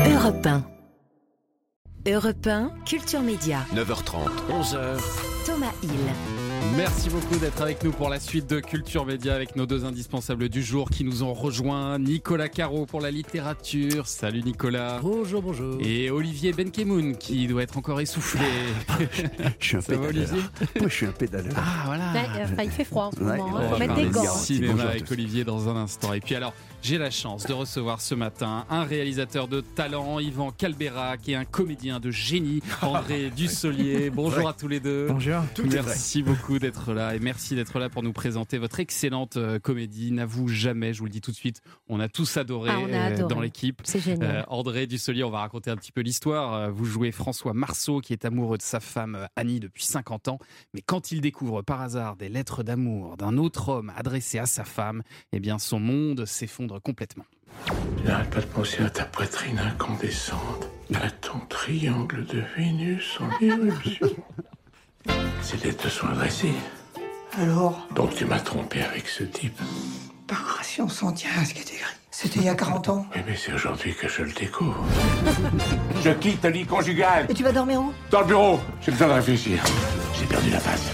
Europe 1. Europe 1, Culture Média. 9h30, 11h. Thomas Hill. Merci beaucoup d'être avec nous pour la suite de Culture Média avec nos deux indispensables du jour qui nous ont rejoints. Nicolas Caro pour la littérature. Salut Nicolas. Bonjour. Et Olivier Benkemoun qui doit être encore essoufflé. Je suis un pédaleur. Olivier ? Moi, je suis un pédaleur. Ah voilà. Il fait froid en ce moment. Ouais. Faut mettre des gants. Cinéma Bonjour à avec tous. Olivier dans un instant. Et puis alors, j'ai la chance de recevoir ce matin un réalisateur de talent, Yvan Calbeyrac, et un comédien de génie, André Dussolier. Bonjour à tous les deux. Bonjour. Merci beaucoup d'être là et merci d'être là pour nous présenter votre excellente comédie N'avoue jamais. Je vous le dis tout de suite, on a tous adoré, On a adoré. dans l'équipe. C'est génial. André Dussolier, on va raconter un petit peu l'histoire. Vous jouez François Marceau qui est amoureux de sa femme Annie depuis 50 ans. Mais quand il découvre par hasard des lettres d'amour d'un autre homme adressées à sa femme, eh bien son monde s'effondre complètement. Tu n'arrêtes pas de penser à ta poitrine incandescente, à ton triangle de Vénus en éruption. Ces lettres te sont adressées. Alors, Donc tu m'as trompé avec ce type. par si on s'en tient à ce qui est écrit. C'était il y a 40 ans. Oui, mais c'est aujourd'hui que je le découvre. Je quitte le lit conjugal. Et tu vas dormir où? Dans le bureau. J'ai besoin de réfléchir. J'ai perdu la face.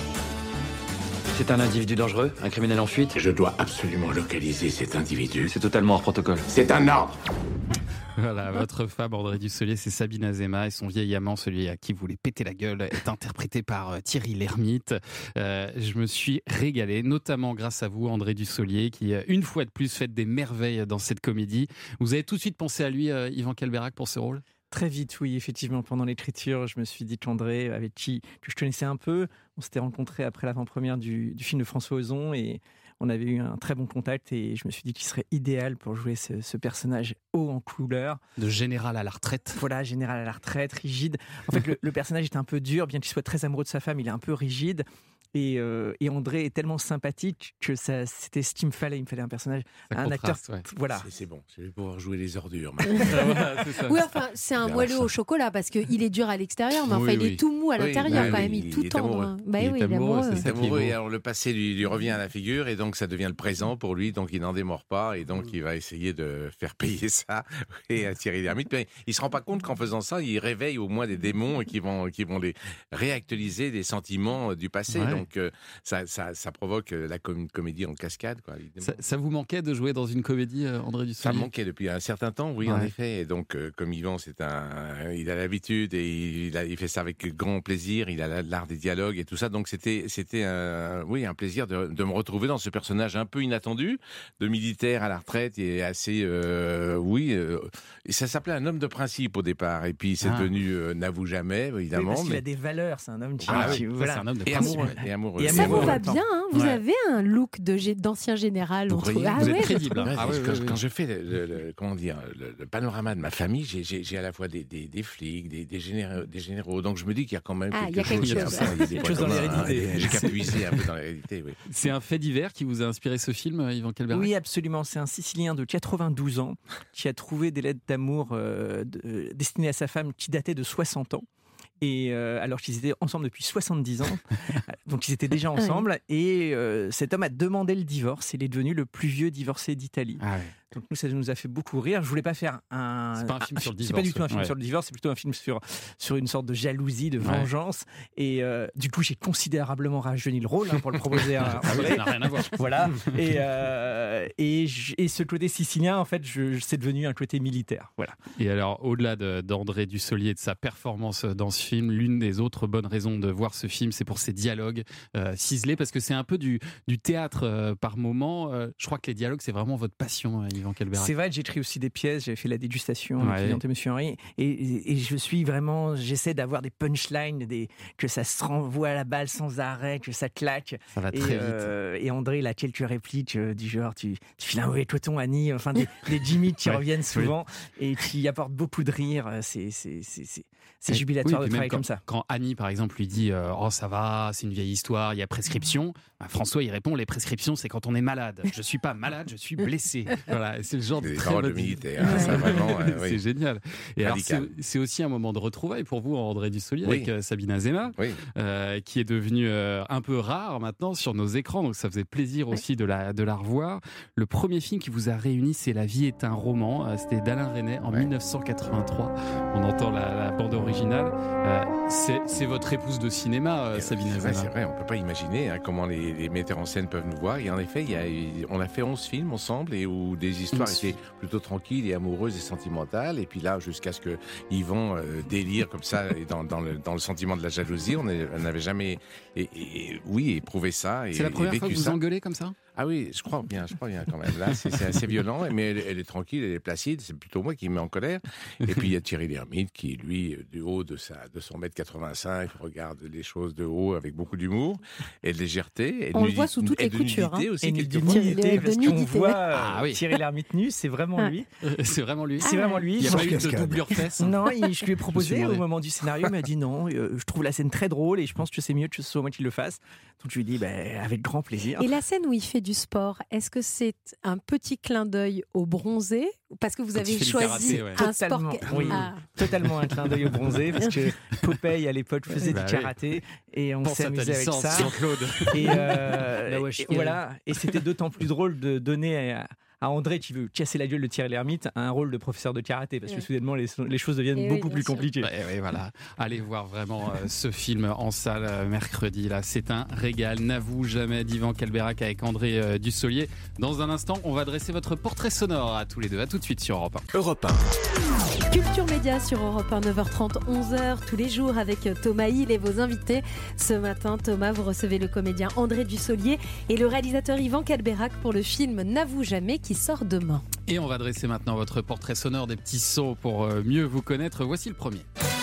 C'est un individu dangereux, un criminel en fuite. Je dois absolument localiser cet individu. C'est totalement hors protocole. C'est un ordre. Voilà, votre femme André Dussolier, c'est Sabine Azéma et son vieil amant, celui à qui vous voulez péter la gueule, est interprété par Thierry Lhermitte. Je me suis régalé, notamment grâce à vous, André Dussolier, qui une fois de plus fait des merveilles dans cette comédie. Vous avez tout de suite pensé à lui, Yvan Calbeyrac, pour ce rôle ? Très vite, oui, effectivement. Pendant l'écriture, je me suis dit qu'André, avec qui que je connaissais un peu, on s'était rencontrés après l'avant-première du film de François Ozon et on avait eu un très bon contact et je me suis dit qu'il serait idéal pour jouer ce personnage haut en couleur. De général à la retraite. Voilà, général à la retraite, rigide. En fait, le personnage est un peu dur, bien qu'il soit très amoureux de sa femme, il est un peu rigide. Et André est tellement sympathique que c'était ce qu'il me fallait. Il me fallait un personnage, Ça un contraste, acteur. ouais. Voilà. C'est bon. Je vais pouvoir jouer les ordures. Voilà, c'est ça. Oui, enfin, c'est un Vers moelleux la fin. au chocolat parce qu'il est dur à l'extérieur, mais enfin, Oui, il oui. est tout mou à Oui, l'intérieur bah quand oui, même. Il est il tout est tendre. amoureux. Bah Il oui, est il est amoureux, amoureux. c'est ça. C'est amoureux et alors le passé lui revient à la figure et donc ça devient le présent pour lui, donc il n'en démord pas et donc il va essayer de faire payer ça et à Thierry Lhermitte. Mais il se rend pas compte qu'en faisant ça, il réveille au moins des démons qui vont les réactualiser des sentiments du passé. Ouais. Donc ça provoque la comédie en cascade, quoi. Évidemment. Ça vous manquait de jouer dans une comédie, André Ça Dussolier ? me manquait depuis un certain temps, oui, en Ouais. effet. Et donc, comme Yvan, il a l'habitude et il fait ça avec grand plaisir. Il a l'art des dialogues et tout ça. Donc, c'était un plaisir de me retrouver dans ce personnage un peu inattendu, de militaire à la retraite et assez, et ça s'appelait un homme de principe au départ. Et puis, c'est devenu N'avoue jamais, Oui, évidemment. parce qu'il a des valeurs, c'est un homme qui... Ah oui, qui- ça, voilà. c'est un homme de Et principe. amoureux. Et amoureux. Et Ça amoureux vous en va même temps. bien, hein. Vous Ouais. avez un look d'ancien général. Vous on trouve. croyez Ah Vous ouais, êtes je crédible. trouve. hein. Ah oui, oui, oui. Quand je fais le panorama de ma famille, j'ai à la fois des flics, des généraux. Donc je me dis qu'il y a quand même Ah, il y a quelque quelque chose. chose. Il y a des Quelque chose dans points communs, l'hérédité. hein. J'ai qu'à puiser un peu dans l'hérédité, oui. C'est un fait divers qui vous a inspiré ce film, Yvan Calbeyrac ? Oui, absolument. C'est un Sicilien de 92 ans qui a trouvé des lettres d'amour destinées à sa femme qui dataient de 60 ans. Et alors qu'ils étaient ensemble depuis 70 ans, donc ils étaient déjà ensemble. Et cet homme a demandé le divorce. Il est devenu le plus vieux divorcé d'Italie. Ah ouais. Donc nous, ça nous a fait beaucoup rire. Je voulais pas faire un. C'est pas un film sur le C'est pas du divorce, tout un film ouais. sur le divorce. C'est plutôt un film sur une sorte de jalousie, de vengeance. Et du coup, j'ai considérablement rajeuni le rôle pour le proposer à Ah oui, André. ça n'a rien à voir. Voilà. Et ce côté sicilien, en fait, c'est devenu un côté militaire. Voilà. Et alors, au-delà d'André Dussolier et de sa performance dans ce film, l'une des autres bonnes raisons de voir ce film, c'est pour ses dialogues ciselés, parce que c'est un peu du théâtre par moment. Je crois que les dialogues, c'est vraiment votre passion, Yvan Calbeyrac. C'est vrai, j'ai écrit aussi des pièces, j'avais fait la dégustation, Ouais. le client et Monsieur Henry, et j'essaie d'avoir des punchlines, que ça se renvoie à la balle sans arrêt, que ça claque. Ça va Et, très vite. et André, il a quelques répliques du genre, tu files un mauvais coton, Annie, enfin des gimmicks qui Ouais, reviennent souvent et qui apportent beaucoup de rire. C'est Oui, jubilatoire puis de travaille comme ça. Quand Annie, par exemple, lui dit oh, ça va, c'est une vieille histoire, il y a prescription, François, il répond les prescriptions, c'est quand on est malade. Je suis pas malade, je suis blessé. Voilà, c'est le genre Des de paroles de militaire. Ça, vraiment, c'est oui. génial. Et alors, Radical. c'est aussi un moment de retrouvailles pour vous, André Dussolier, Oui. avec Sabine Azéma, Oui. qui est devenue un peu rare maintenant sur nos écrans. Donc, ça faisait plaisir aussi de la revoir. Le premier film qui vous a réuni, c'est La vie est un roman. C'était d'Alain Resnais en 1983. On entend la bande originale. C'est votre épouse de cinéma, Sabine Azéma. C'est vrai, on peut pas imaginer comment les metteurs en scène peuvent nous voir. Et en effet, on a fait 11 films ensemble et où des histoires étaient plutôt tranquilles et amoureuses et sentimentales. Et puis là, jusqu'à ce que Yvan délire comme ça et dans le sentiment de la jalousie, on n'avait jamais éprouvé ça. C'est la première fois que vous engueulez comme ça? Ah oui, je crois bien quand même. Là, c'est assez violent, mais elle est tranquille, elle est placide. C'est plutôt moi qui me mets en colère. Et puis il y a Thierry Lhermitte qui, lui, du haut de son 1m85, regarde les choses de haut avec beaucoup d'humour et de légèreté. On le voit sous toutes les coutures. Aussi, Et de quelquefois. nudité, parce qu'on voit oui. Thierry Lhermitte nu, c'est vraiment lui. C'est vraiment lui. C'est vraiment lui. Il n'y a pas eu de cascade. doublure fesse. Non, je lui ai proposé demandé. au moment du scénario, il m'a dit non, je trouve la scène très drôle et je pense que c'est mieux que ce soit moi qui le fasse. Donc je lui ai dit avec grand plaisir. Et la scène où il fait du sport, est-ce que c'est un petit clin d'œil au bronzé? Parce que vous Quand il avez fait du choisi karaté, ouais. un sport. Totalement, oui. Totalement un clin d'œil au bronzé parce que Popeye à l'époque faisait Bah du karaté et on Pense à ta s'amusait avec licence, ça. Jean-Claude. Et voilà, et c'était d'autant plus drôle de donner à André qui veut casser la gueule de Thierry Lhermitte un rôle de professeur de karaté parce que soudainement les choses deviennent beaucoup plus compliquées. Ouais, voilà. Allez voir vraiment ce film en salle mercredi. Là, c'est un régal. N'avoue jamais d'Yvan Calberac avec André Dussolier. Dans un instant, on va dresser votre portrait sonore à tous les deux. À tout de suite sur Europe 1. Europe 1. Culture Média sur Europe 1, 9h30, 11h, tous les jours avec Thomas Hill et vos invités. Ce matin, Thomas, vous recevez le comédien André Dussolier et le réalisateur Yvan Calberac pour le film N'avoue jamais qui sort demain. Et on va dresser maintenant votre portrait sonore des petits sons pour mieux vous connaître. Voici le premier.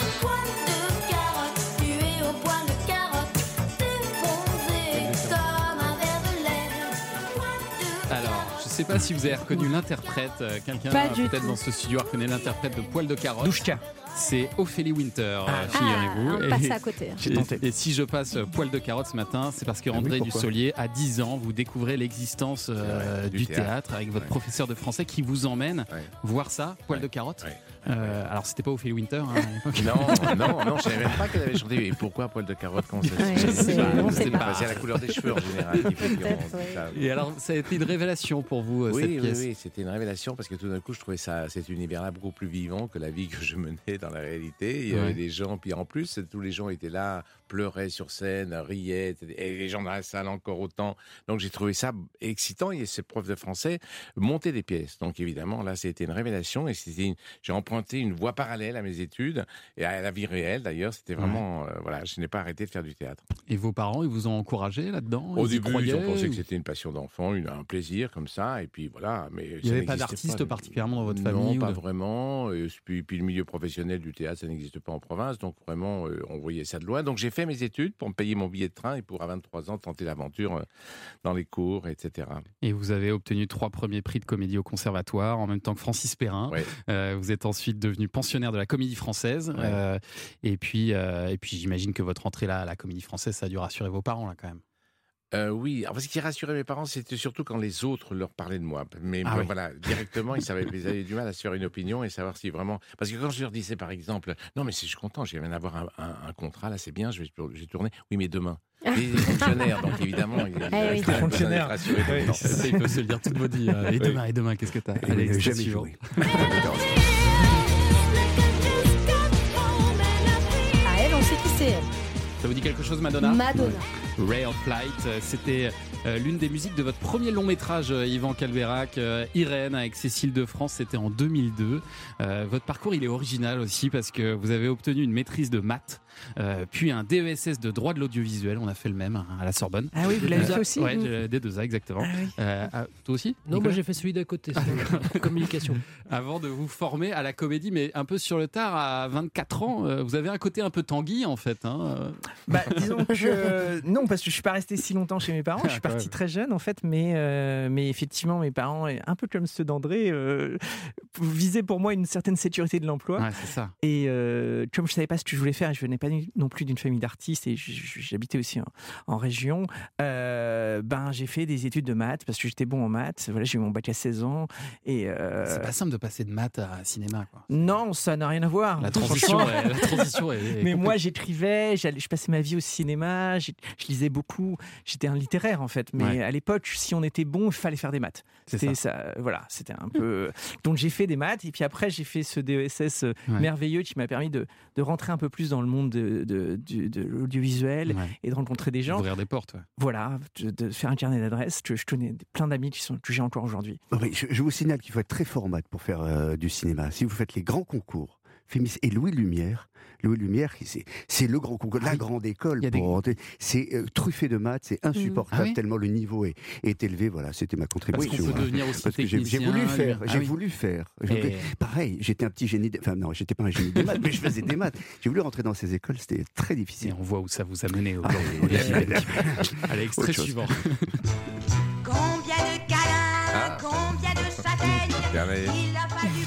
Alors, je ne sais pas si vous avez reconnu l'interprète. Quelqu'un Pas du peut-être tout. dans ce studio reconnaît l'interprète de Poil de carotte. Douchka. C'est Ophélie Winter, figurez-vous. on passe à côté. J'ai tenté. Et si je passe Poil de carotte ce matin, c'est parce que André pourquoi Dussolier, à 10 ans, vous découvrez l'existence du théâtre avec votre professeur de français qui vous emmène voir ça, Poil de carotte. Ouais. Alors, c'était pas Ophélie Winter hein, à l'époque. Non, je savais même pas qu'elle avait chanté. Et pourquoi Poil de carotte quand on sait pas. C'est la couleur des cheveux en général qui fait Peut-être, Et alors, ça a été une révélation pour vous, cette pièce. Oui, c'était une révélation parce que tout d'un coup, je trouvais cet univers-là beaucoup plus vivant que la vie que je menais dans la réalité. Il y avait des gens, puis en plus, tous les gens étaient là, pleuraient sur scène, riaient, et les gens dans la salle encore autant. Donc j'ai trouvé ça excitant. Et ces profs de français montaient des pièces. Donc évidemment, là, c'était une révélation et j'ai emprunté une voie parallèle à mes études et à la vie réelle d'ailleurs. C'était vraiment, je n'ai pas arrêté de faire du théâtre. Et vos parents, ils vous ont encouragé là-dedans? Au Ils y début, croyaient, ils ont pensé ou- que c'était une passion d'enfant, un plaisir comme ça, et puis voilà. Mais Il n'y avait pas d'artiste particulièrement dans votre famille? Non, ou pas de- vraiment. Et puis le milieu professionnel du théâtre, ça n'existe pas en province, donc vraiment, on voyait ça de loin. Donc j'ai fait mes études pour me payer mon billet de train et pour à 23 ans tenter l'aventure dans les cours, etc. Et vous avez obtenu 3 premiers prix de comédie au conservatoire, en même temps que Francis Perrin. Ouais. Vous êtes ensuite devenu pensionnaire de la Comédie Française. Ouais. Et puis j'imagine que votre entrée là, à la Comédie Française, ça a dû rassurer vos parents là quand même. Oui, alors, ce qui rassurait mes parents, c'était surtout quand les autres leur parlaient de moi. Mais Ah oui. voilà, directement, ils avaient du mal à se faire une opinion et savoir si vraiment. Parce que quand je leur disais, par exemple, non, mais si je suis content, je viens d'avoir un contrat, là, c'est bien, je vais tourner. Oui, mais demain. Les fonctionnaires, donc évidemment, ils oui. besoin d'être Fonctionnaires. rassurés tout le Oui. temps. Ça, il peut se le dire toute votre vie. Et demain, qu'est-ce que t'as? Il Allez, n'a extrait jamais suivant. joué. Ah, elle, on sait qui c'est elle. Ça vous dit quelque chose, Madonna? Madonna. Ray of Light, c'était l'une des musiques de votre premier long métrage, Yvan Calberac, Irène, avec Cécile de France, c'était en 2002. Votre parcours, il est original aussi parce que vous avez obtenu une maîtrise de maths, puis un DESS de droit de l'audiovisuel, on a fait le même à la Sorbonne. Ah oui, vous l'avez fait aussi. Ouais, des 2A, exactement. Toi aussi? Non, Nicolas moi j'ai fait celui d'à côté, c'est communication. Avant de vous former à la comédie, mais un peu sur le tard, à 24 ans, vous avez un côté un peu Tanguy en fait. Hein. Disons que non, question parce que je suis pas resté si longtemps chez mes parents. Je suis parti très jeune en fait, mais effectivement mes parents, un peu comme ceux d'André, visaient pour moi une certaine sécurité de l'emploi. Ouais, c'est ça. Et comme je savais pas ce que je voulais faire, et je venais pas non plus d'une famille d'artistes et j'habitais aussi en région, j'ai fait des études de maths parce que j'étais bon en maths. Voilà, j'ai eu mon bac à 16 ans et c'est pas simple de passer de maths à cinéma, quoi. Non, ça n'a rien à voir. La transition est mais moi, j'écrivais, je passais ma vie au cinéma, je lisais beaucoup. J'étais un littéraire en fait, mais à l'époque, si on était bon, il fallait faire des maths. C'était ça. Voilà, c'était un peu. Donc j'ai fait des maths et puis après j'ai fait ce DESS merveilleux qui m'a permis de rentrer un peu plus dans le monde de l'audiovisuel et de rencontrer des gens. Ouvrir des portes. Ouais. Voilà, de faire un carnet d'adresses. Je connais plein d'amis que j'ai encore aujourd'hui. Oui, je vous signale qu'il faut être très fort en maths pour faire du cinéma. Si vous faites les grands concours, et Louis Lumière, c'est le grand concours, la grande école. C'est truffé de maths, c'est insupportable tellement le niveau est élevé. Voilà, c'était ma contribution. Parce qu'on peut devenir aussi technicien. J'ai voulu faire. Pareil, j'étais un petit génie. Enfin non, j'étais pas un génie des maths, mais je faisais des maths. J'ai voulu rentrer dans ces écoles, c'était très difficile. Et on voit où ça vous a mené. Allez, extrait suivant. Combien de câlins, combien de châtaignes, il a fallu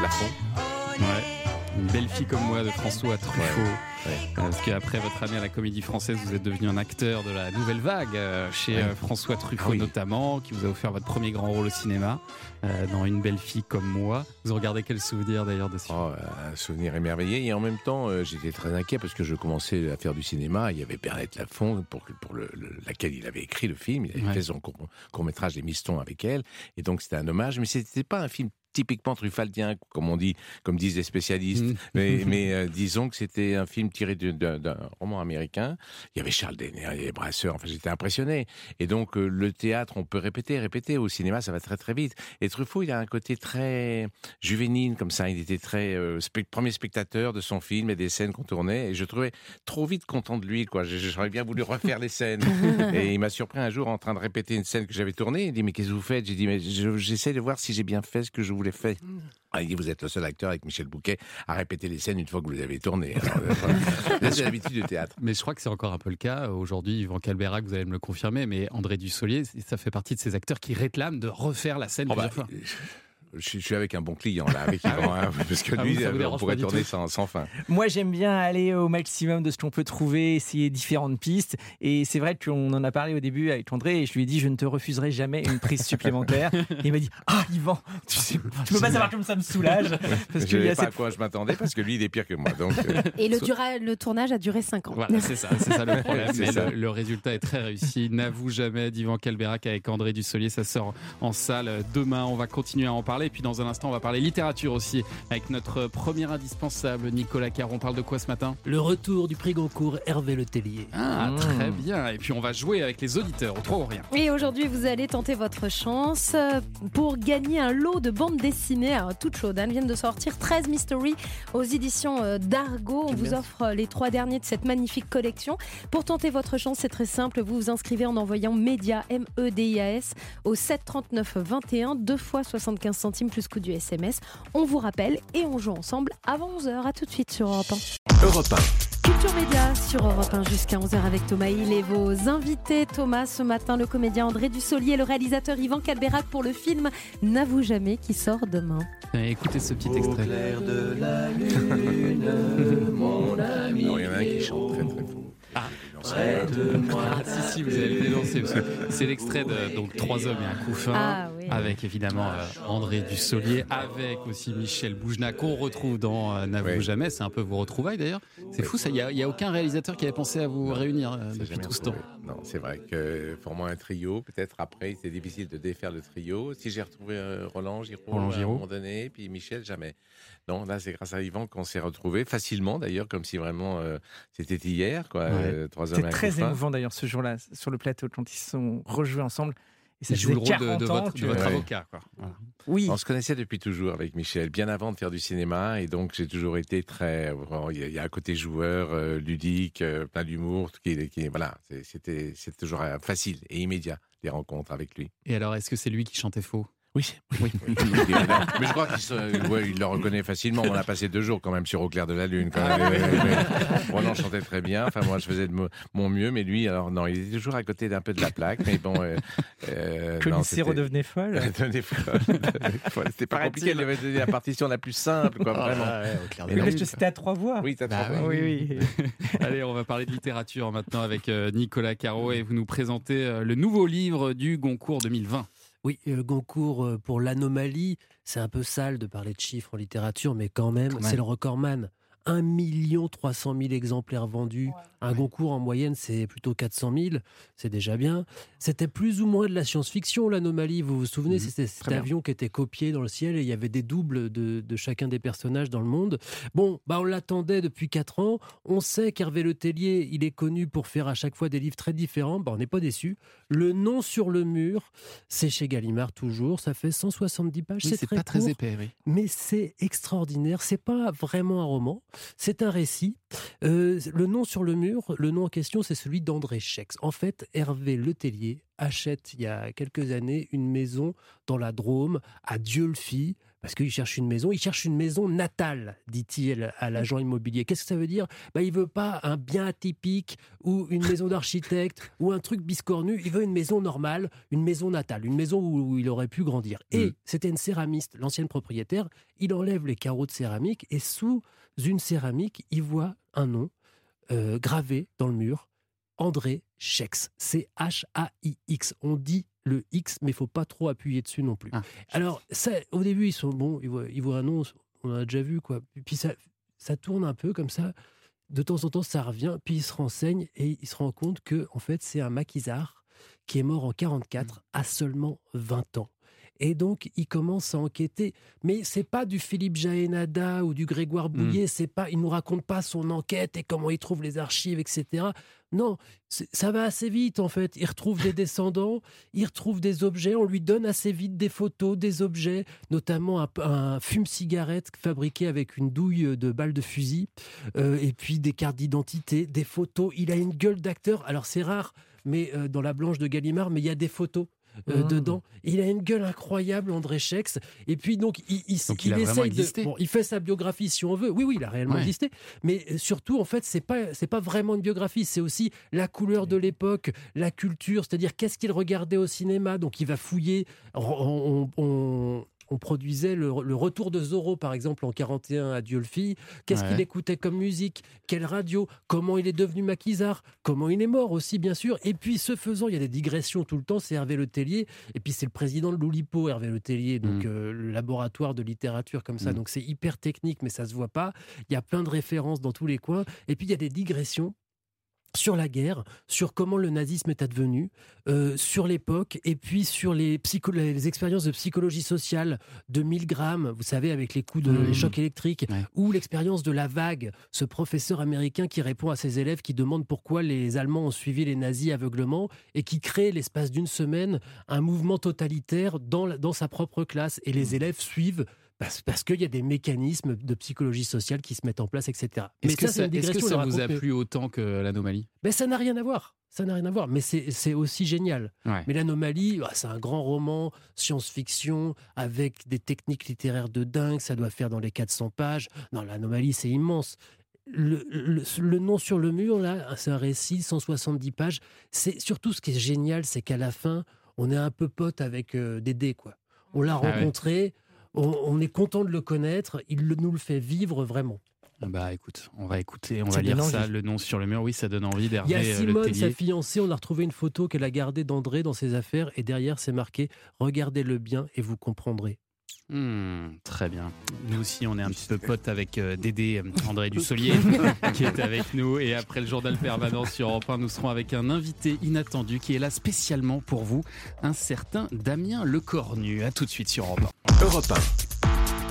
faire. Une belle fille comme moi de François Truffaut. Parce qu'après votre année à la Comédie Française, vous êtes devenu un acteur de la nouvelle vague chez François Truffaut notamment, qui vous a offert votre premier grand rôle au cinéma dans Une belle fille comme moi. Vous en regardez quel souvenir d'ailleurs dessus? Un souvenir émerveillé, et en même temps j'étais très inquiet parce que je commençais à faire du cinéma. Il y avait Bernadette Lafont pour laquelle il avait écrit le film, il avait fait son court-métrage Les Mistons avec elle, et donc c'était un hommage, mais c'était pas un film typiquement truffaldien, comme disent les spécialistes. Mais disons que c'était un film tiré d'un roman américain. Il y avait Charles Denner, il y avait Brasseur. Enfin, j'étais impressionné. Et donc, le théâtre, on peut répéter. Au cinéma, ça va très, très vite. Et Truffaut, il a un côté très juvénile, comme ça. Il était très premier spectateur de son film et des scènes qu'on tournait. Et je trouvais trop vite content de lui, quoi. J'aurais bien voulu refaire les scènes. Et il m'a surpris un jour en train de répéter une scène que j'avais tournée. Il dit, mais qu'est-ce que vous faites? J'ai dit, mais j'essaie de voir si j'ai bien fait ce que je voulais faire. Il dit, vous êtes le seul acteur avec Michel Bouquet à répéter les scènes une fois que vous les avez tournées. Là, c'est l'habitude du théâtre. Mais je crois que c'est encore un peu le cas. Aujourd'hui, Yvan Calbeyrac, vous allez me le confirmer, mais André Dussolier, ça fait partie de ces acteurs qui réclament de refaire la scène plusieurs fois. Je suis avec un bon client là, avec Yvan, parce que lui, on pourrait tourner sans fin. Moi, j'aime bien aller au maximum de ce qu'on peut trouver, essayer différentes pistes. Et c'est vrai qu'on en a parlé au début avec André, et je lui ai dit, je ne te refuserai jamais une prise supplémentaire. Et il m'a dit, Yvan, tu peux pas savoir comme ça me soulage. Parce je ne savais pas à quoi je m'attendais, parce que lui, il est pire que moi. Donc, Et le tournage a duré 5 ans. Voilà, c'est ça le problème. Mais le résultat est très réussi. N'avoue jamais d'Yvan Calbeyrac avec André Dussolier. Ça sort en salle demain. On va continuer à en parler. Et puis dans un instant, on va parler littérature aussi avec notre premier indispensable, Nicolas Caron. On parle de quoi ce matin? Le retour du prix Goncourt Hervé Le Tellier. Très bien. Et puis on va jouer avec les auditeurs au 3 ou rien. Et aujourd'hui, vous allez tenter votre chance pour gagner un lot de bandes dessinées toutes chaudes. Elles viennent de sortir 13 Mystery aux éditions d'Argo. On vous offre les 3 derniers de cette magnifique collection. Pour tenter votre chance, c'est très simple. Vous vous inscrivez en envoyant MEDIAS, MEDIAS au 739 21, 2 fois 75 centimes plus coût du SMS. On vous rappelle et on joue ensemble avant 11h. À tout de suite sur Europe 1. Europe 1. Culture Média sur Europe 1 jusqu'à 11h avec Thomas Hill et vos invités. Thomas, ce matin, le comédien André Dussolier, le réalisateur Yvan Calbeyrac pour le film N'avoue jamais qui sort demain. Écoutez ce petit extrait. Au clair de la lune, mon ami. Alors, il y en a un qui chante très très faux. Si, vous allez le dénoncer. C'est l'extrait de donc 3 hommes et un couffin, avec évidemment André Dussolier, avec aussi Michel Bougenat, qu'on retrouve dans N'avoue jamais. C'est un peu vos retrouvailles d'ailleurs. C'est fou, il n'y a aucun réalisateur qui avait pensé à vous réunir depuis tout ce temps. Non, c'est vrai que formant un trio, peut-être après, c'est difficile de défaire le trio. Si j'ai retrouvé Roland Giraud à un moment donné, puis Michel, jamais. Non, là, c'est grâce à Yvan qu'on s'est retrouvés facilement, d'ailleurs, comme si vraiment c'était hier, quoi. 3 hommes. C'est très émouvant d'ailleurs ce jour-là sur le plateau quand ils se sont rejoués ensemble. Et ça joue le rôle de votre avocat, quoi. Voilà. Oui. On se connaissait depuis toujours avec Michel, bien avant de faire du cinéma, et donc j'ai toujours été très. Il y a un côté joueur, ludique, plein d'humour, voilà, c'est toujours facile et immédiat les rencontres avec lui. Et alors, est-ce que c'est lui qui chantait faux? Oui. Mais je crois qu'il le reconnaît facilement. On a passé 2 jours quand même sur Au clair de la lune. Roland chantait très bien. Enfin, moi, je faisais de mon mieux, mais lui, alors non, il était toujours à côté d'un peu de la plaque. Mais bon, Colisée redevenait folle. C'était pas compliqué. Il avait donné la partition la plus simple, quoi, vraiment. C'était à 3 voix. Oui, t'as 3 voix. Oui. Allez, on va parler de littérature maintenant avec Nicolas Caro et vous nous présentez le nouveau livre du Goncourt 2020. Oui, Goncourt pour l'anomalie, c'est un peu sale de parler de chiffres en littérature, mais quand même. C'est le recordman. 1 300 000 exemplaires vendus. Un Goncourt, en moyenne, c'est plutôt 400 000. C'est déjà bien. C'était plus ou moins de la science-fiction, l'anomalie. Vous vous souvenez, c'était cet avion qui était copié dans le ciel et il y avait des doubles de chacun des personnages dans le monde. Bon, on l'attendait depuis 4 ans. On sait qu'Hervé Le Tellier, il est connu pour faire à chaque fois des livres très différents. On n'est pas déçus. Le nom sur le mur, c'est chez Gallimard toujours. Ça fait 170 pages. Oui, c'est très pas court, très épais, oui. mais c'est extraordinaire. C'est pas vraiment un roman. C'est un récit. Le nom sur le mur, le nom en question, c'est celui d'André Schex. En fait, Hervé Le Tellier achète, il y a quelques années, une maison dans la Drôme, à Dieulefit, parce qu'il cherche une maison. Il cherche une maison natale, dit-il à l'agent immobilier. Qu'est-ce que ça veut dire ? Il veut pas un bien atypique ou une maison d'architecte ou un truc biscornu. Il veut une maison normale, une maison natale, une maison où il aurait pu grandir. Et c'était une céramiste, l'ancienne propriétaire. Il enlève les carreaux de céramique et sous une céramique, il voit un nom gravé dans le mur. André Schex. C'est H-A-I-X. On dit le X, mais il ne faut pas trop appuyer dessus non plus. Alors, ça, au début, ils sont bons, ils voient un nom, on a déjà vu, quoi. Puis ça tourne un peu comme ça. De temps en temps, ça revient, puis il se renseigne et il se rend compte que, en fait, c'est un maquisard qui est mort en 1944 à seulement 20 ans. Et donc, il commence à enquêter. Mais c'est pas du Philippe Jaénada ou du Grégoire Bouillet. Il nous raconte pas son enquête et comment il trouve les archives, etc. Non, ça va assez vite, en fait. Il retrouve des descendants, il retrouve des objets. On lui donne assez vite des photos, des objets, notamment un fume-cigarette fabriqué avec une douille de balle de fusil, et puis des cartes d'identité, des photos. Il a une gueule d'acteur. Alors, c'est rare, mais dans la Blanche de Gallimard, mais il y a des photos. Dedans. Il a une gueule incroyable, André Schex. Et puis, donc, il essaye de. Bon, il fait sa biographie si on veut. Oui, il a réellement existé. Mais surtout, en fait, c'est pas vraiment une biographie. C'est aussi la couleur de l'époque, la culture, c'est-à-dire qu'est-ce qu'il regardait au cinéma. Donc, il va fouiller. On produisait le Retour de Zorro, par exemple, en 1941 à Dieulefit. Qu'est-ce qu'il écoutait comme musique ? Quelle radio ? Comment il est devenu maquisard ? Comment il est mort aussi, bien sûr. Et puis, ce faisant, il y a des digressions tout le temps. C'est Hervé Le Tellier. Et puis, c'est le président de l'Oulipo, Hervé Le Tellier, donc le laboratoire de littérature comme ça. Donc, c'est hyper technique, mais ça se voit pas. Il y a plein de références dans tous les coins. Et puis, il y a des digressions sur la guerre, sur comment le nazisme est advenu, sur l'époque, et puis sur les expériences de psychologie sociale de Milgram, vous savez, avec les coups de choc électrique, ou l'expérience de la vague, ce professeur américain qui répond à ses élèves qui demandent pourquoi les Allemands ont suivi les nazis aveuglement, et qui crée, l'espace d'une semaine, un mouvement totalitaire dans sa propre classe, et les élèves suivent parce qu'il y a des mécanismes de psychologie sociale qui se mettent en place, etc. Est-ce que ça vous a plu autant que l'anomalie ? Ça n'a rien à voir. Ça n'a rien à voir, mais c'est aussi génial. Mais l'anomalie, c'est un grand roman, science-fiction, avec des techniques littéraires de dingue, ça doit faire dans les 400 pages. Non, l'anomalie, c'est immense. Le nom sur le mur, là, c'est un récit, 170 pages. C'est surtout ce qui est génial, c'est qu'à la fin, on est un peu pote avec Dédé, quoi. On l'a rencontré... On est content de le connaître, il nous le fait vivre vraiment. Écoute, on va écouter, on va lire ça, le nom sur le mur. Oui, ça donne envie d'Hervé Le Tellier. Il y a Simone, sa fiancée, on a retrouvé une photo qu'elle a gardée d'André dans ses affaires et derrière c'est marqué « Regardez-le bien et vous comprendrez ». Très bien. Nous aussi, on est un petit peu potes avec Dédé, André Dussolier, qui est avec nous. Et après le journal permanent sur Europe 1, nous serons avec un invité inattendu qui est là spécialement pour vous, un certain Damien Lecornu. À tout de suite sur Europe 1. Europe 1.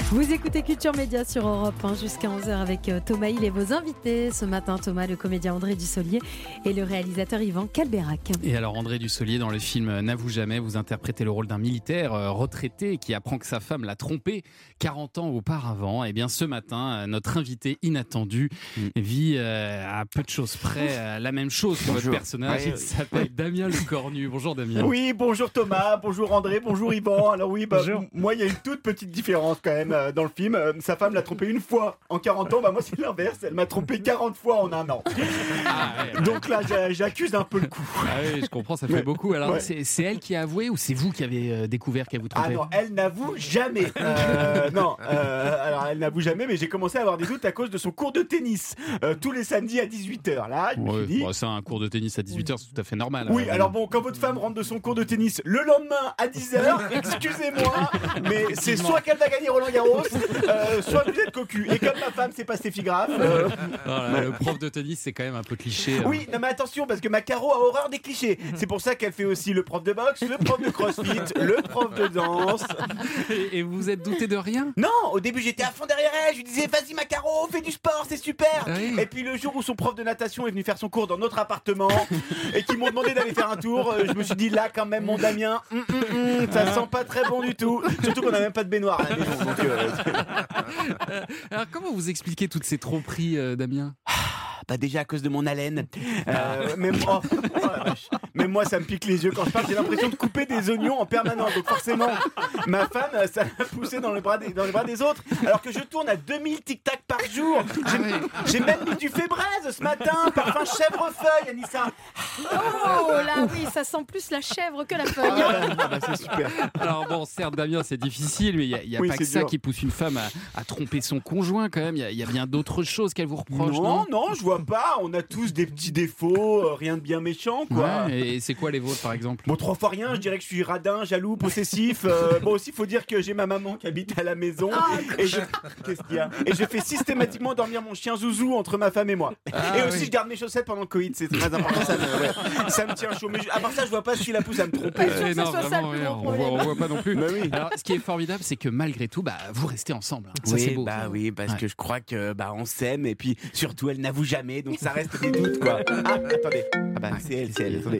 Vous écoutez Culture Média sur Europe 1 jusqu'à 11h avec Thomas Hill et vos invités. Ce matin, Thomas, le comédien André Dussolier et le réalisateur Yvan Calbeyrac. Et alors, André Dussolier, dans le film N'avoue jamais, vous interprétez le rôle d'un militaire retraité qui apprend que sa femme l'a trompé 40 ans auparavant. Et bien, ce matin, notre invité inattendu vit à peu de choses près la même chose que votre personnage. Il s'appelle Damien Lecornu. Bonjour Damien. Oui, bonjour Thomas, bonjour André, bonjour Yvan. Alors oui, moi il y a une toute petite différence quand même dans le film. Sa femme l'a trompé une fois en 40 ans, moi c'est l'inverse, elle m'a trompé 40 fois en un an. Donc là j'accuse un peu le coup. Ah oui, je comprends, ça fait beaucoup. Alors c'est elle qui a avoué ou c'est vous qui avez découvert qu'elle vous trompait? Ah non, elle n'avoue jamais. Alors elle n'avoue jamais, mais j'ai commencé à avoir des doutes à cause de son cours de tennis tous les samedis à 18h. Là, je me suis dit... c'est un cours de tennis à 18h, c'est tout à fait normal. Oui, alors bon, quand votre femme rentre de son cours de tennis le lendemain à 10h, excusez-moi, mais c'est soit qu'elle va gagner Roland Garros, soit vous êtes cocu. Et comme ma femme, c'est pas Steffi Graf. Le prof de tennis, c'est quand même un peu cliché. Oui, non mais attention, parce que ma Caro a horreur des clichés. C'est pour ça qu'elle fait aussi le prof de boxe, le prof de crossfit, le prof de danse. Et vous vous êtes douté de rien? Non, au début j'étais à fond derrière elle, je lui disais vas-y ma Caro, fais du sport, c'est super. Et puis le jour où son prof de natation est venu faire son cours dans notre appartement et qu'ils m'ont demandé d'aller faire un tour, je me suis dit là quand même mon Damien, ça sent pas très bon du tout. Surtout qu'on n'a même pas de baignoire à la maison. Donc, Alors comment vous expliquez toutes ces tromperies, Damien? Déjà à cause de mon haleine. Même moi, ça me pique les yeux quand je parle. J'ai l'impression de couper des oignons en permanence. Donc forcément, ma femme, ça l'a poussé dans les bras des autres. Alors que je tourne à 2000 tic-tac par jour. J'ai même mis du fébraise ce matin. Parfum chèvrefeuille, Anissa. Oh là oui, ça sent plus la chèvre que la feuille. C'est super. Alors bon, certes, Damien, c'est difficile, mais il n'y a pas que ça qui pousse une femme à tromper son conjoint quand même. Il y a bien d'autres choses qu'elle vous reproche. Non, je vois pas. On a tous des petits défauts, rien de bien méchant, quoi. Ouais, et c'est quoi les vôtres, par exemple? Bon, 3 fois rien, je dirais que je suis radin, jaloux, possessif. Bon, aussi, faut dire que j'ai ma maman qui habite à la maison. Qu'est-ce qu'il y a? Et je fais systématiquement dormir mon chien Zouzou entre ma femme et moi. Et aussi, je garde mes chaussettes pendant le Covid, c'est très important. Ça me tient chaud. Mais à part ça, je vois pas ce qui la pousse à me tromper. Non, vraiment, on voit pas non plus. Oui. Alors, ce qui est formidable, c'est que malgré tout, vous restez ensemble. Ça, oui, c'est beau. Oui, parce que je crois que on s'aime et puis surtout, elle n'avoue jamais, donc ça reste des doutes, quoi. Attendez. C'est elle, attendez.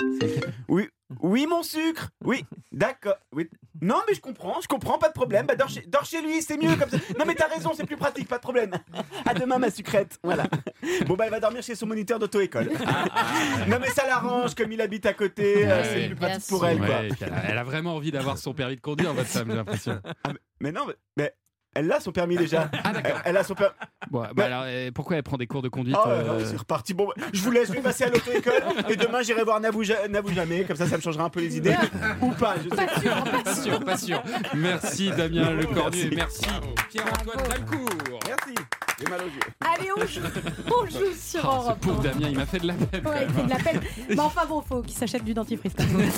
Oui, mon sucre. Oui, d'accord. Oui. Non, mais je comprends, pas de problème. Dors chez lui, c'est mieux comme ça. Non, mais t'as raison, c'est plus pratique, pas de problème. À demain, ma sucrète. Voilà. Bon, elle va dormir chez son moniteur d'auto-école. Non, mais ça l'arrange, comme il habite à côté, c'est plus pratique pour elle, quoi. Elle a vraiment envie d'avoir son permis de conduire, votre femme, j'ai l'impression. Mais non, mais elle a son permis déjà. D'accord. Elle a son permis. Bon, alors, pourquoi elle prend des cours de conduite? C'est reparti. Bon, je vous laisse, je vais passer à l'auto-école et demain j'irai voir N'avoue jamais, comme ça me changera un peu les idées. Ou pas, je sais pas sûr. Merci Damien Lecornu et merci Pierre-Antoine Dalcourt. Merci. J'ai mal aux yeux. Allez, on joue sur Europe. Ce pauvre Damien, il m'a fait de la peine. Ouais, il fait de la peine. Mais enfin bon, faut qu'il s'achète du dentifrice quand même.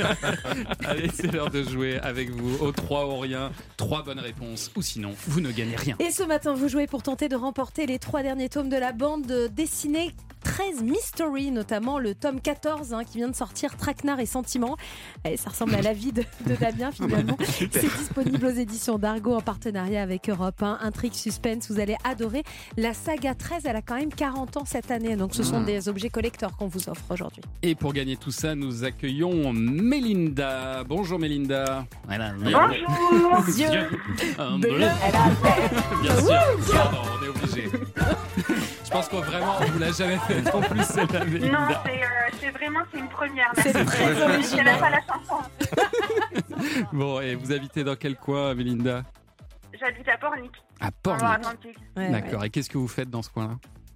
Allez, c'est l'heure de jouer avec vous au 3 ou rien. 3 bonnes réponses ou sinon, vous ne gagnez rien. Et ce matin, vous jouez pour tenter de remporter les 3 derniers tomes de la bande dessinée 13 Mystery, notamment le tome 14 qui vient de sortir, Traquenard et Sentiments. Et ça ressemble à la vie de Damien finalement. C'est disponible aux éditions d'Argo en partenariat avec Europe 1. Intrigue, suspense, vous allez adorer. La saga 13, elle a quand même 40 ans cette année, donc ce sont des objets collecteurs qu'on vous offre aujourd'hui. Et pour gagner tout ça, nous accueillons Mélinda. Bonjour Mélinda. Bonjour. Yeux bleus. Bien sûr. Pardon, on est obligé. Je pense qu'on vraiment, on vous l'a jamais fait en plus celle-là, Mélinda. Non, c'est une première. C'est très original. Je pas la chanson. Bon, et vous habitez dans quel coin, Mélinda? J'habite à Pornic. À Pornic. Atlantique. D'accord. Et qu'est-ce que vous faites dans ce coin-là?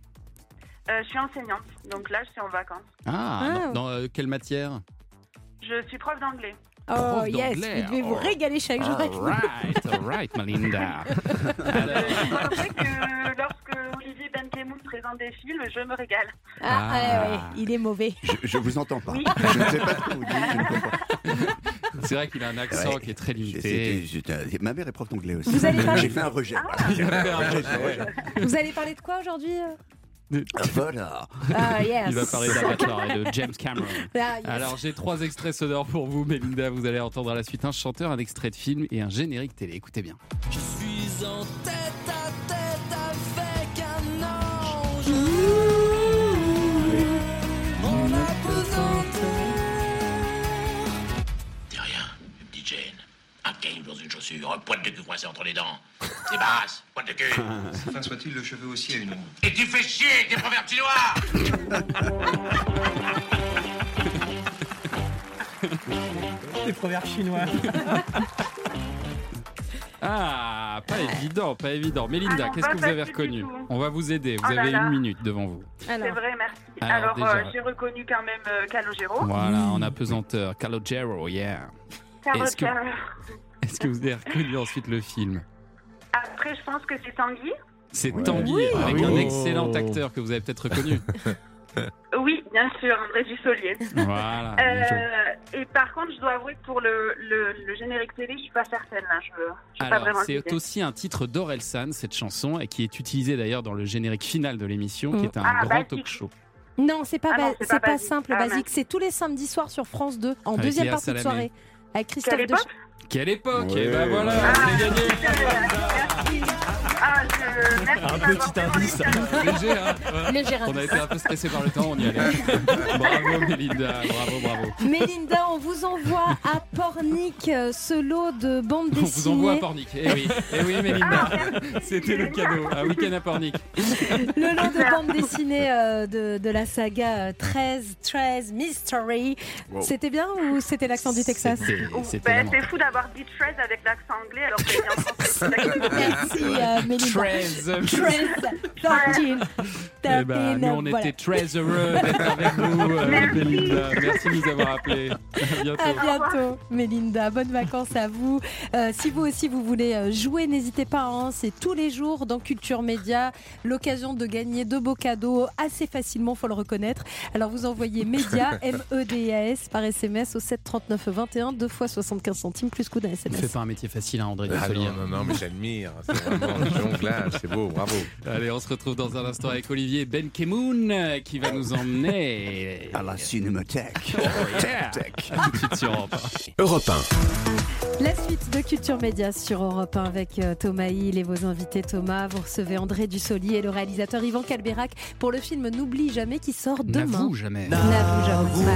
Je suis enseignante, donc là je suis en vacances. Dans quelle matière? Je suis prof d'anglais. Oh yes, vous devez vous régaler chaque jour avec nous. All right, Melinda. C'est vrai que lorsque Olivier Benkemoun présente des films, je me régale. Ouais, il est mauvais. Je vous entends pas. Oui. Je ne sais pas ce que vous dites, je ne comprends pas. C'est vrai qu'il a un accent qui est très limité. Ma mère est prof d'anglais aussi. Vous allez parler... J'ai fait un rejet. Vous allez parler de quoi aujourd'hui? Voilà. Yes. Il va parler d'Avatar et de James Cameron. Yes. Alors j'ai 3 extraits sonores pour vous, Mélinda. Vous allez entendre à la suite un chanteur, un extrait de film et un générique télé. Écoutez bien. Je suis en tête à tête avec un ange. Mon apesanteur. Dis rien, une petite gêne. Un caillou dans une chaussure, un poil de cul coincé entre les dents. Débarrasse, poil de cul. Enfin, soit-il, le cheveu aussi a une... Et tu fais chier avec des proverbes chinois. Des proverbes chinois. Ah, pas évident, pas évident. Mélinda, qu'est-ce que vous avez reconnu? On va vous aider, vous Oh là avez là. 1 minute devant vous. C'est vrai, merci. Alors, déjà- J'ai reconnu quand même Calogero. Voilà, en apesanteur. Calogero, yeah. Est-ce que vous avez reconnu ensuite le film? Après, je pense que c'est Tanguy. C'est Oui. Tanguy, Oui. avec Ah un oui. excellent acteur que vous avez peut-être reconnu. Oui, bien sûr, André Dussolier. Voilà. Et par contre, je dois avouer que pour le générique télé, je suis pas certaine. Là. Je suis pas Alors, vraiment c'est idée. aussi un titre d'Orelsan, cette chanson, et qui est utilisée d'ailleurs dans le générique final de l'émission, qui est un Ah, grand basique. talk show. Non, c'est pas, Ah non, c'est pas pas basique. simple, Ah, basique. mince. C'est tous les samedis soirs sur France 2, en Avec deuxième Léa partie de Salamé. soirée. Avec Christophe Quelle de époque Quelle époque Ouais. Et ben voilà, Ah, c'est gagné. Merci Un petit indice. Léger, hein ouais. Léger On a indice. été un peu stressé par le temps, on y allait. Bravo Mélinda, bravo. Mélinda, on vous envoie à Pornic ce lot de bandes On dessinées. vous envoie à Pornic. Eh oui Mélinda, c'était le cadeau. Un week-end à Pornic. Le lot de bandes dessinées de la saga 13 Mystery. Wow. C'était bien ou c'était l'accent du Texas? Ben, c'est fou d'avoir dit 13 avec l'accent anglais alors que j'ai dit en français. Merci Mélinda. 13. 13. Eh ben, nous, on était très heureux d'être avec vous, Mélinda. Merci de nous avoir appelés. À bientôt. À bientôt, Mélinda. Bonnes vacances à vous. Si vous aussi vous voulez jouer, n'hésitez pas. Hein, c'est tous les jours dans Culture Média. L'occasion de gagner de beaux cadeaux assez facilement, faut le reconnaître. Alors vous envoyez Média, MEDAS par SMS au 7 39 21, 2 fois 75 centimes plus coup d'un SMS. C'est pas un métier facile, hein, André Ah Dussolier. non, mais j'admire. C'est vraiment un jonglage, c'est beau, bravo. Allez, on se retrouve dans un instant avec Olivier Benkemoun qui va nous emmener à la Cinémathèque. Tout de suite sur Europe 1. Europe 1. La suite de Culture Média sur Europe 1 avec Thomas Hill et vos invités. Thomas, vous recevez André Dussolier et le réalisateur Yvan Calberac pour le film N'oublie jamais qui sort demain. N'avoue jamais. N'avoue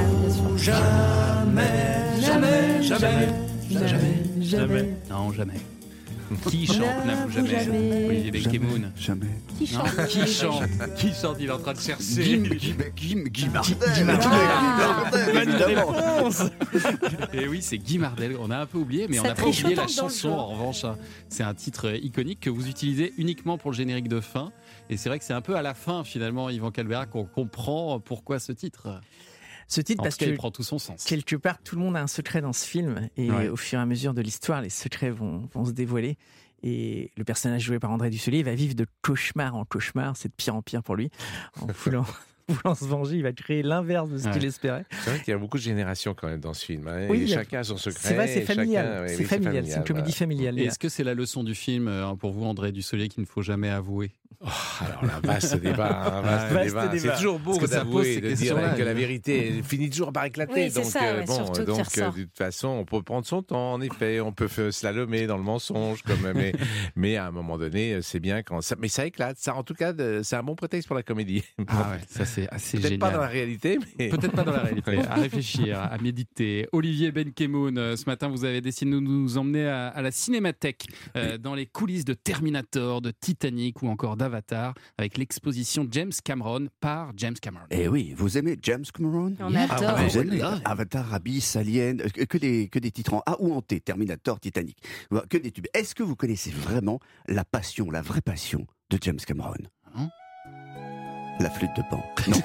jamais. Jamais. Non, jamais. Qui chante N'avoue jamais. Olivier Benkemoun. Jamais. Qui chante Non, qui chante Qui chante? Il est en train de chercher. Guy Mardel. Bonne Évidemment. réponse. Et oui, c'est Guy Mardel. On a un peu oublié, mais Ça on n'a pas triche oublié la autant dans le chanson. jeu. En revanche, hein. C'est un titre iconique que vous utilisez uniquement pour le générique de fin. Et c'est vrai que c'est un peu à la fin, finalement, Yvan Calberac, qu'on comprend pourquoi ce titre. Ce titre, En parce tout cas, que il prend tout son sens. quelque part, tout le monde a un secret dans ce film. Et Ouais. au fur et à mesure de l'histoire, les secrets vont se dévoiler. Et le personnage joué par André Dussolier va vivre de cauchemar en cauchemar. C'est de pire en pire pour lui. En voulant se venger, il va créer l'inverse de ce qu'il espérait. C'est vrai qu'il y a beaucoup de générations quand même dans ce film. Hein, Oui, et il y a- chacun a son secret. C'est vrai, c'est et chacun- familial. oui, C'est oui, familial. C'est une comédie voilà. familiale. Et est-ce que c'est la leçon du film pour vous, André Dussolier, qu'il ne faut jamais avouer? Alors là, vaste débat. Vaste débat. C'est débat. toujours beau Parce que ça pose d'avouer, ces de dire questions-là, que la hein. vérité finit toujours par éclater. Oui, c'est donc, ça, ouais, surtout qu'il ressort. de toute façon, on peut prendre son temps, en effet. On peut slalomer dans le mensonge, mais à un moment donné, c'est bien quand ça. Mais ça éclate. Ça, en tout cas, c'est un bon prétexte pour la comédie. Ah ouais, ça c'est assez Peut-être génial. pas dans la réalité, mais. Peut-être pas dans la réalité. À réfléchir, à méditer. Olivier Benkemoun, ce matin, vous avez décidé de nous emmener à la Cinémathèque, dans les coulisses de Terminator, de Titanic ou encore d'Avatar, avec l'exposition James Cameron par James Cameron. Eh oui, vous aimez James Cameron? On adore. Vous aimez Ouais. Avatar, Abyss, Alien, que des titres en A ou en T, Terminator, Titanic, que des tubes. Est-ce que vous connaissez vraiment la passion, la vraie passion de James Cameron? Non. La flûte de Pan. Non.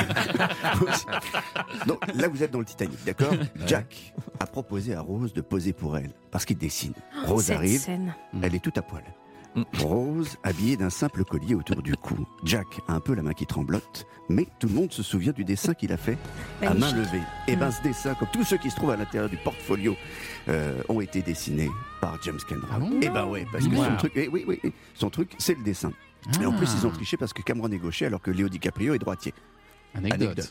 Donc là, vous êtes dans le Titanic, d'accord? Jack a proposé à Rose de poser pour elle, parce qu'il dessine. Rose Cette arrive, scène. elle est toute à poil. Rose, habillée d'un simple collier autour du cou. Jack a un peu la main qui tremblote, mais tout le monde se souvient du dessin qu'il a fait à main levée. Et ben ce dessin, comme tous ceux qui se trouvent à l'intérieur du portfolio, ont été dessinés par James Cameron. Ah bon? Et ben ouais, parce que Wow. son truc, oui, son truc, c'est le dessin. Et en plus, ils ont triché parce que Cameron est gaucher alors que Léo DiCaprio est droitier. Anecdote.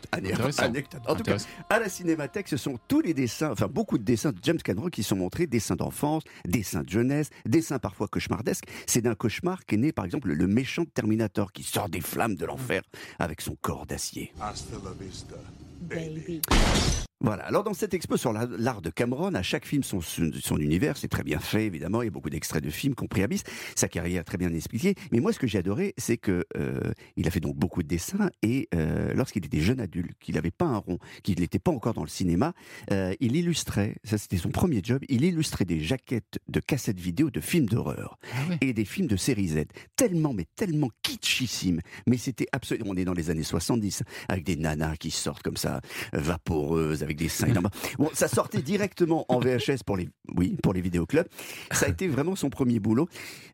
En tout cas, à la Cinémathèque, ce sont tous les dessins, enfin beaucoup de dessins de James Cameron qui sont montrés, dessins d'enfance, dessins de jeunesse, dessins parfois cauchemardesques. C'est d'un cauchemar qu'est né, par exemple, le méchant Terminator qui sort des flammes de l'enfer avec son corps d'acier. Hasta la vista, baby. Voilà, alors dans cette expo sur l'art de Cameron, à chaque film son univers, c'est très bien fait évidemment, il y a beaucoup d'extraits de films compris Abyss, sa carrière très bien expliquée, mais moi ce que j'ai adoré c'est que il a fait donc beaucoup de dessins et lorsqu'il était jeune adulte, qu'il n'avait pas un rond, qu'il n'était pas encore dans le cinéma, il illustrait, ça c'était son premier job, il illustrait des jaquettes de cassettes vidéo de films d'horreur et des films de série Z, tellement kitschissimes, mais c'était absolument, on est dans les années 70, avec des nanas qui sortent comme ça, vaporeuses, avec des seins. Bon, ça sortait directement en VHS pour les vidéoclubs. Ça a été vraiment son premier boulot.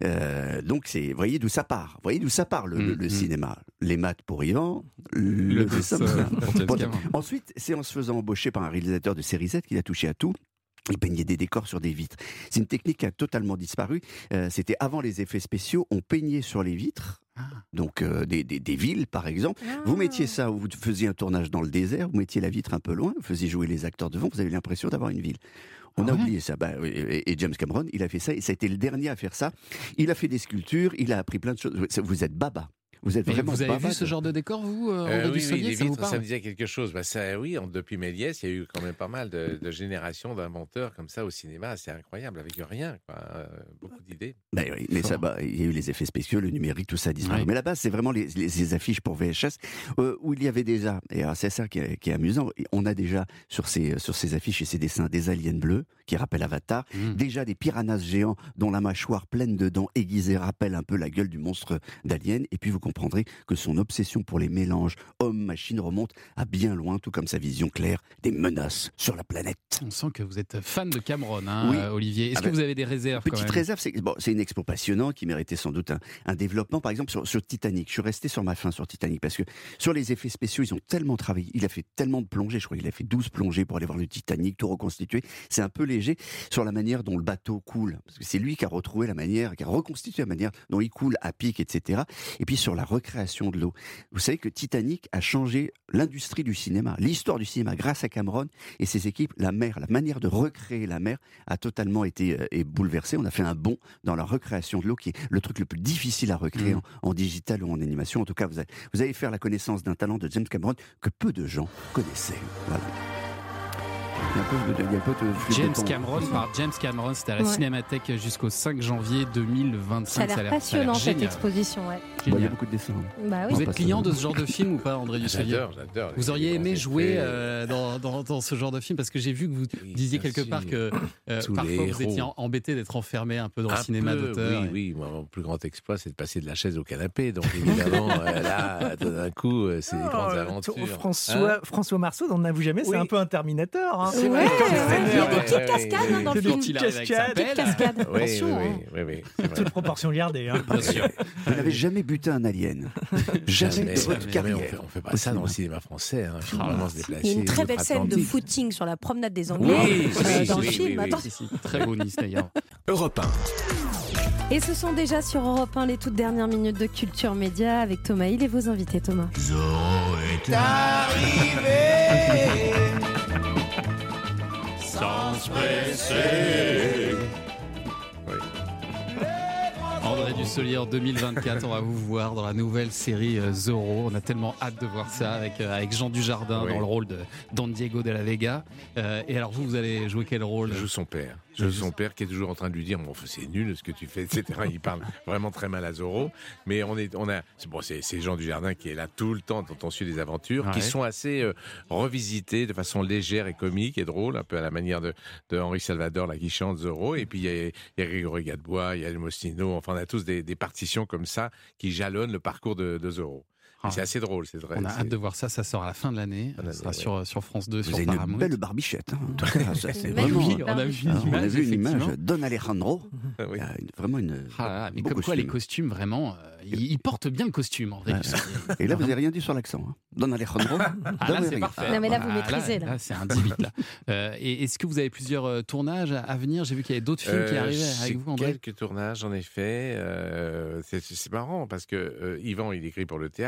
Donc, vous voyez d'où ça part. Vous voyez d'où ça part le cinéma. Les maths pour Yvan, le dessin. Ensuite, c'est en se faisant embaucher par un réalisateur de série Z qu'il a touché à tout. Il peignait des décors sur des vitres. C'est une technique qui a totalement disparu. C'était avant les effets spéciaux. On peignait sur les vitres. Donc des villes par exemple, vous mettiez ça, vous faisiez un tournage dans le désert, vous mettiez la vitre un peu loin, vous faisiez jouer les acteurs devant, vous avez l'impression d'avoir une ville. On a oublié ça. Et James Cameron, il a fait ça, et ça a été le dernier à faire ça. Il a fait des sculptures, il a appris plein de choses. Vous êtes baba. Vous êtes vraiment vous avez vu ce genre de décor, vous, André Dussolier, les ça vous vitres, parle? ça me disait quelque chose. Depuis Méliès, il y a eu quand même pas mal de générations d'inventeurs comme ça au cinéma. C'est incroyable, avec rien, quoi. Beaucoup d'idées. Mais il y a eu les effets spéciaux, le numérique, tout ça a disparu. Mais là-bas, c'est vraiment les affiches pour VHS où il y avait déjà, et c'est ça qui est amusant, on a déjà sur ces affiches et ces dessins des aliens bleus qui rappellent Avatar, déjà des piranhas géants dont la mâchoire pleine de dents aiguisées rappelle un peu la gueule du monstre d'Alien, et puis vous comprendrez que son obsession pour les mélanges homme-machine remonte à bien loin, tout comme sa vision claire des menaces sur la planète. On sent que vous êtes fan de Cameron, oui. Olivier. Est-ce que vous avez des réserves? Petite réserve, c'est une expo passionnante qui méritait sans doute un développement. Par exemple, sur Titanic, je suis resté sur ma faim sur Titanic parce que sur les effets spéciaux, ils ont tellement travaillé. Il a fait tellement de plongées, je crois qu'il a fait 12 plongées pour aller voir le Titanic, tout reconstituer. C'est un peu léger sur la manière dont le bateau coule. Parce que c'est lui qui a retrouvé la manière, qui a reconstitué la manière dont il coule à pic, etc. Et puis sur la recréation de l'eau. Vous savez que Titanic a changé l'industrie du cinéma, l'histoire du cinéma grâce à Cameron et ses équipes. La mer, la manière de recréer la mer a totalement été bouleversée. On a fait un bond dans la recréation de l'eau qui est le truc le plus difficile à recréer en digital ou en animation. En tout cas, vous allez faire la connaissance d'un talent de James Cameron que peu de gens connaissaient. Voilà. James Cameron, c'était à la Cinémathèque jusqu'au 5 janvier 2025. Ça a l'air passionnant cette exposition. Il y a beaucoup de dessins. Vous êtes client de ce genre de film ou pas, André Dussolier? J'adore. Vous auriez aimé jouer dans ce genre de film? Parce que j'ai vu que vous disiez quelque part que parfois vous étiez embêté d'être enfermé un peu dans le cinéma d'auteur. Oui, mon plus grand exploit, c'est de passer de la chaise au canapé. Donc évidemment, là, tout d'un coup, c'est des grandes aventures. François Marceau, dans N'avoue jamais, c'est un peu un Terminator. C'est vrai. Il y a des petites cascades dans le film. Des petites cascades. Oui. Toute proportion gardée. Bien sûr. Vous n'avez jamais buté un alien. Jamais de votre carrière. On fait pas ça dans le cinéma français. Il faut vraiment se déplacer. Il y a une très belle scène de footing sur la promenade des Anglais dans le film. Très beau Nice d'ailleurs. Europe 1. Et ce sont déjà sur Europe 1 les toutes dernières minutes de Culture Média avec Thomas Hill et vos invités. Thomas. Zorro est arrivé sans se presser. André Dussolier en 2024, on va vous voir dans la nouvelle série Zorro. On a tellement hâte de voir ça avec Jean Dujardin dans le rôle de Don Diego de la Vega. Et alors vous allez jouer quel rôle? Je joue son père. Je joue son père qui est toujours en train de lui dire bon, c'est nul ce que tu fais, etc. Il parle vraiment très mal à Zorro. Mais c'est Jean Dujardin qui est là tout le temps dont on suit des aventures qui sont assez revisitées de façon légère et comique et drôle, un peu à la manière de Henri Salvador là, qui chante Zorro. Et puis il y a Grégory Gadebois, il y a Mostino, enfin on a tous des partitions comme ça qui jalonnent le parcours de Zorro. C'est assez drôle, c'est vrai. On a hâte de voir ça, ça sort à la fin de l'année. Ça sera sur France 2, sur Paramount. Vous avez une belle barbichette. En tout cas, ça, c'est vraiment... Oui, on a vu une image. Don Alejandro. Vraiment une... mais comme quoi, les costumes, vraiment... Il porte bien le costume, André. Et là, vous n'avez rien dit sur l'accent. Don Alejandro. Là, c'est parfait. Non, mais là, vous maîtrisez. Là, c'est un 18. Et est-ce que vous avez plusieurs tournages à venir? J'ai vu qu'il y avait d'autres films qui arrivaient avec vous, André. Quelques tournages, en effet. C'est marrant, parce que Yvan, il écrit pour le théâtre.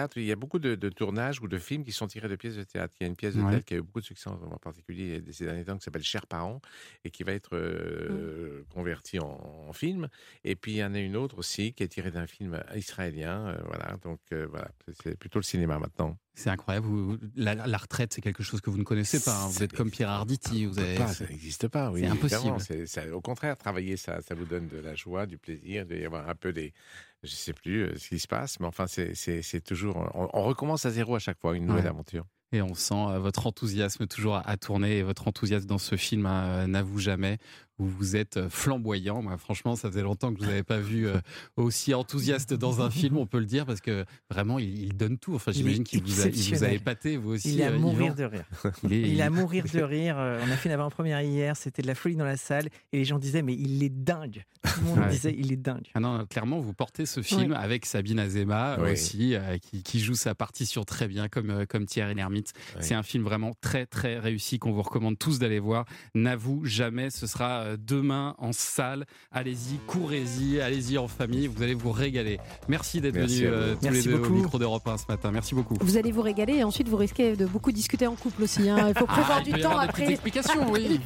théâtre. Il y a beaucoup de tournages ou de films qui sont tirés de pièces de théâtre. Il y a une pièce de théâtre qui a eu beaucoup de succès, en particulier ces derniers temps, qui s'appelle Chers parents, et qui va être convertie en film. Et puis il y en a une autre aussi qui est tirée d'un film israélien. Voilà, donc voilà, c'est plutôt le cinéma maintenant. C'est incroyable. La retraite, c'est quelque chose que vous ne connaissez pas. Hein. Vous êtes comme Pierre Arditi. Ça n'existe pas. Oui, c'est impossible. Au contraire, travailler, ça vous donne de la joie, du plaisir, il doit y avoir un peu des... Je ne sais plus ce qui se passe, mais enfin, c'est toujours... On recommence à zéro à chaque fois, une nouvelle aventure. Et on sent votre enthousiasme toujours à tourner, et votre enthousiasme dans ce film, N'avoue jamais, où vous êtes flamboyant. Moi, franchement, ça faisait longtemps que je ne vous avais pas vu aussi enthousiaste dans un film, on peut le dire, parce que vraiment, il donne tout. Enfin, j'imagine qu'il vous a épaté, vous aussi. Il est à mourir de rire. Il est à mourir de rire. On a fait une avant-première hier, c'était de la folie dans la salle, et les gens disaient, mais il est dingue. Tout le monde disait, il est dingue. Ah non, clairement, vous portez ce film avec Sabine Azema aussi, qui joue sa partition très bien, comme Thierry Lhermitte. C'est un film vraiment très, très réussi qu'on vous recommande tous d'aller voir. N'avoue jamais, ce sera demain en salle. Allez-y, courez-y, allez-y en famille, vous allez vous régaler. Merci d'être venus tous les deux au micro d'Europe 1 ce matin. Merci beaucoup. Vous allez vous régaler et ensuite vous risquez de beaucoup discuter en couple aussi. Hein. Il faut prévoir du temps après. Explications, oui.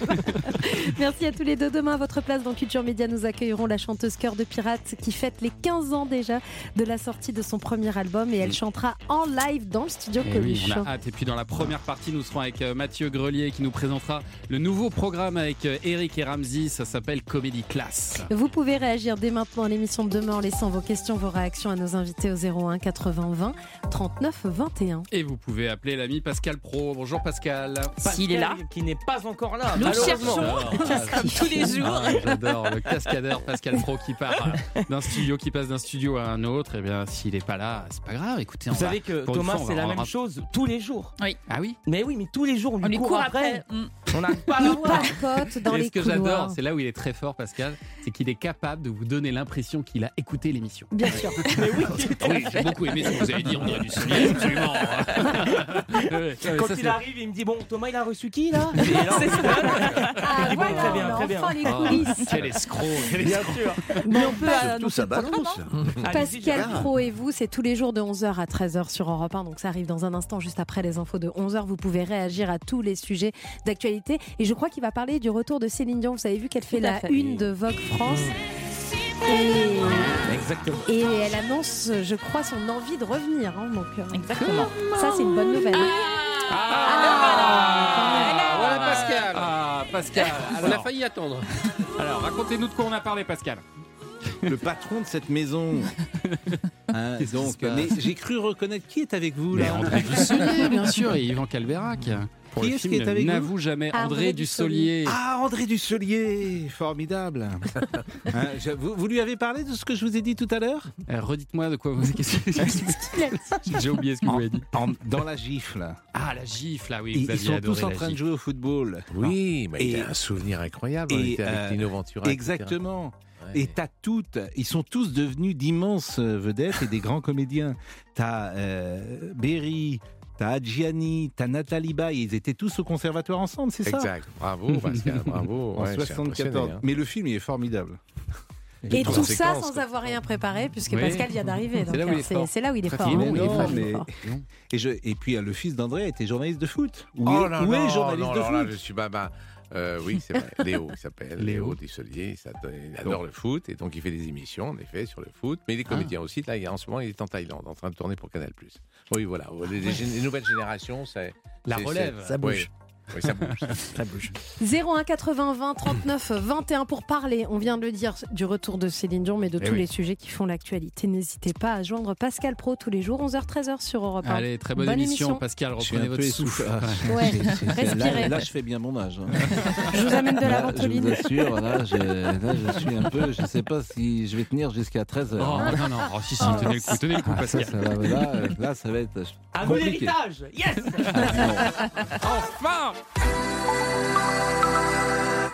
Merci à tous les deux. Demain, à votre place dans Culture Média, nous accueillerons la chanteuse Cœur de Pirate qui fête les 15 ans déjà de la sortie de son premier album et elle chantera en live dans le studio Coluche. Oui, on a hâte. Et puis dans la première partie, nous serons avec Mathieu Grelier qui nous présentera le nouveau programme avec Eric et Ramzy. Ça s'appelle Comédie Classe. Vous pouvez réagir dès maintenant à l'émission de demain en laissant vos questions, vos réactions à nos invités au 01 80 20 39 21. Et vous pouvez appeler l'ami Pascal Pro. Bonjour Pascal. S'il est là. Qui n'est pas encore là. Nous cherchons tous les jours. J'adore le cascadeur Pascal Pro qui part d'un studio, qui passe d'un studio à un autre. Et bien, s'il n'est pas là, c'est pas grave. Écoutez, vous savez que Thomas, c'est la même chose tous les jours. Oui. Ah oui. Mais oui, mais tous les jours, on lui court après. On n'arrive pas à il papote dans les couloirs. Ce que j'adore, c'est là où il est très fort, Pascal, c'est qu'il est capable de vous donner l'impression qu'il a écouté l'émission. Bien sûr. Mais oui, j'ai beaucoup aimé ce que vous avez dit, André Dussolier, absolument. Quand il arrive, il me dit, bon, Thomas, il a reçu qui, là? Ah, voilà, très bien. Enfin, les coulisses. Quel escroc. Bien sûr. Mais on peut Surtout ça balance. Pascal Pro et vous, c'est tous les jours de 11h à 13h sur Europe 1, donc ça arrive dans un instant, juste après les infos de 11h. Vous pouvez réagir à tous les sujets d'actualité. Et je crois qu'il va parler du retour de Céline Dion. Vous avez vu qu'elle fait la une de Vogue France. Et elle annonce, je crois, son envie de revenir. Hein, donc, exactement. Ça, c'est une bonne nouvelle. Voilà Pascal. Pascal. On a failli attendre. Alors, racontez-nous de quoi on a parlé, Pascal. Le patron de cette maison. Donc, mais j'ai cru reconnaître qui est avec vous là. André Dussolier, bien sûr, et Yvan Calberac. Pour qui le est-ce film qui est avec vous? N'avoue jamais, André Dussolier. Ah, André Dussolier, formidable. Vous lui avez parlé de ce que je vous ai dit tout à l'heure? Redites-moi de quoi vous J'ai oublié ce que vous avez dit. Dans la gifle. Ah, la gifle, là, oui. Ils sont tous en train de jouer au football. Oui, mais il a un souvenir incroyable. On était avec Lino Ventura. Exactement. Et t'as ils sont tous devenus d'immenses vedettes et des grands comédiens. T'as Berry, t'as Adjiani, t'as Nathalie Baye, ils étaient tous au conservatoire ensemble, c'est ça? Exact, bravo Pascal, bravo. En 74. Mais le film il est formidable. Et tout ça sans avoir rien préparé, puisque Pascal vient d'arriver. C'est là où il est fort. Et puis le fils d'André était journaliste de foot. Où est journaliste de foot? Je suis oui, c'est vrai. Léo, il s'appelle Léo Dussolier. Il adore le foot et donc il fait des émissions, en effet, sur le foot. Mais il est comédien aussi. Là, en ce moment, il est en Thaïlande, en train de tourner pour Canal+. Oui, voilà. Les nouvelles générations, la relève, ça bouge. Oui, ça bouge. Ça bouge. 01 80 20 39 21 pour parler, on vient de le dire, du retour de Céline Dion, mais de tous les sujets qui font l'actualité. N'hésitez pas à joindre Pascal Pro tous les jours, 11h, 13h sur Europe 1. Allez, très bonne émission. Pascal, reprenez votre souffle. Respirez. Là, je fais bien mon âge. Je vous amène de la ventoline. Je vous assure, là, je suis un peu, je ne sais pas si je vais tenir jusqu'à 13h. Non. Si, tenez le coup, Pascal. Là, ça va être un bon héritage. Yes. Enfin.